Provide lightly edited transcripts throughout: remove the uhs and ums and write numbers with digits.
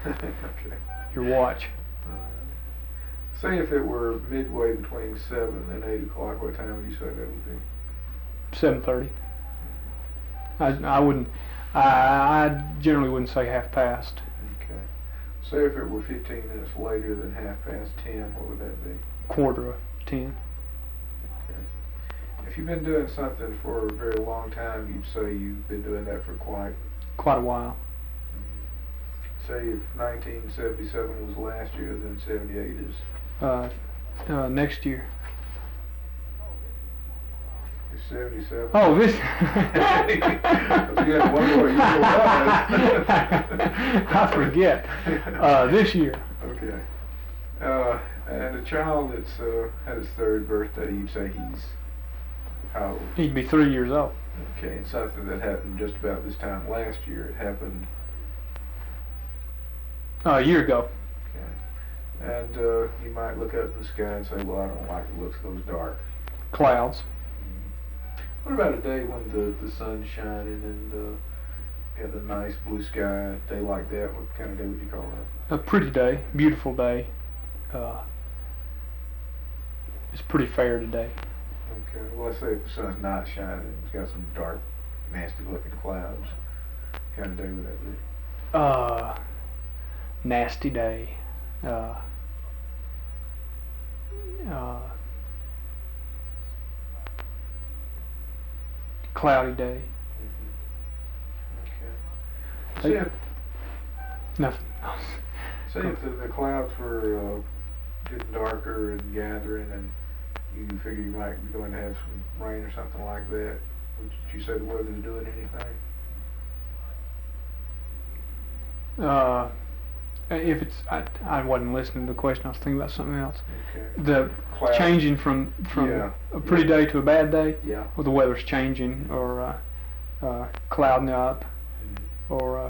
Okay. your watch. Say if it were midway between 7 and 8 o'clock, what time would you say that would be? 7:30. I wouldn't. I generally wouldn't say half past. Okay. Say if it were 15 minutes later than 10:30, what would that be? 9:45. Okay. If you've been doing something for a very long time, you'd say you've been doing that for Quite a while. Say if 1977 was last year, then 78 is? Next year. It's 77. Oh, this. You had one more year left. I forget. This year. Okay. And a child that's had his 3rd birthday, you'd say he's how old? He'd be 3 years old. Okay, and something that happened just about this time last year. It happened A year ago. Okay. And you might look up in the sky and say, well, I don't like the looks of those dark Clouds. What about a day when the sun's shining and got a nice blue sky, a day like that? What kind of day would you call that? A pretty day, beautiful day. It's pretty fair today. Okay, well, let's say if the sun's not shining, it's got some dark, nasty looking clouds. What kind of day would that be? Nasty day. Cloudy day. Okay. Say if, Nothing. say if the clouds were getting darker and gathering, and you figure you might be going to have some rain or something like that, would you say the weather's doing anything? If it's, I wasn't listening to the question. I was thinking about something else. Okay. The Cloud. changing from Yeah. a pretty day to a bad day. Yeah. Or the weather's changing, or clouding up, Mm-hmm. or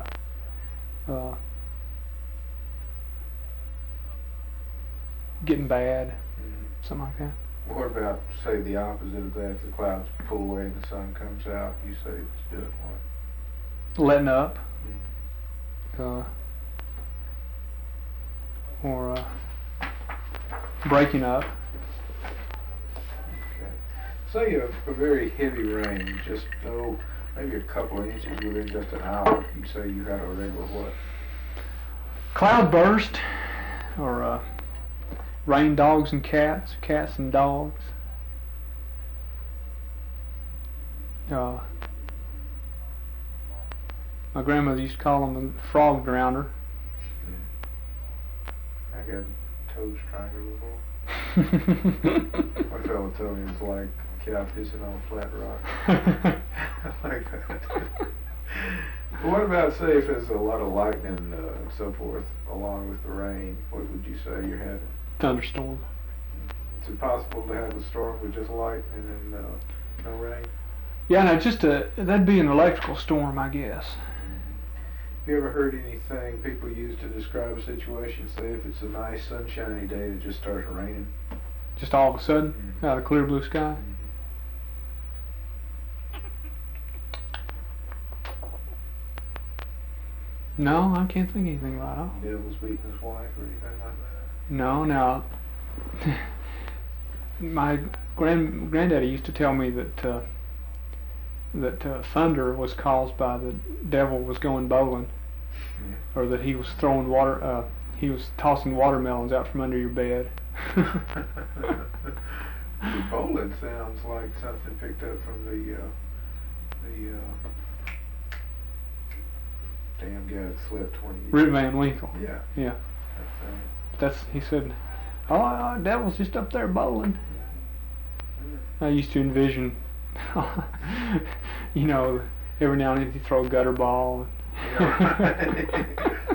getting bad, Mm-hmm. something like that. What about, say, the opposite of that? If the clouds pull away and the sun comes out, you say it's doing what? Letting up, Mm-hmm. or breaking up. Okay. Say a very heavy rain, just maybe a couple of inches within just an hour. You say you had a regular what? Cloud burst, or rain dogs and cats, cats and dogs. My grandmother used to call them the frog drowner. I got toes triangle before. My fellow told me it was like a cow pissing on a flat rock. I like that. But what about, say, if there's a lot of lightning and so forth along with the rain, what would you say you're having? Thunderstorm. Is it possible to have a storm with just lightning and no rain? Yeah, no, that'd be an electrical storm, I guess. Have you ever heard anything people use to describe a situation? Say if it's a nice sunshiny day and it just starts raining. Just all of a sudden, out of clear blue sky. No, I can't think of anything right now. Devil's beating his wife or anything like that? No, now, my granddaddy used to tell me that thunder was caused by the devil was going bowling, or that he was throwing he was tossing watermelons out from under your bed. The bowling sounds like something picked up from the damn guy that slept 20 years. Rip Van Winkle. Yeah. Yeah. He said, oh, devil's just up there bowling. I used to envision, every now and then he'd throw a gutter ball. Yeah.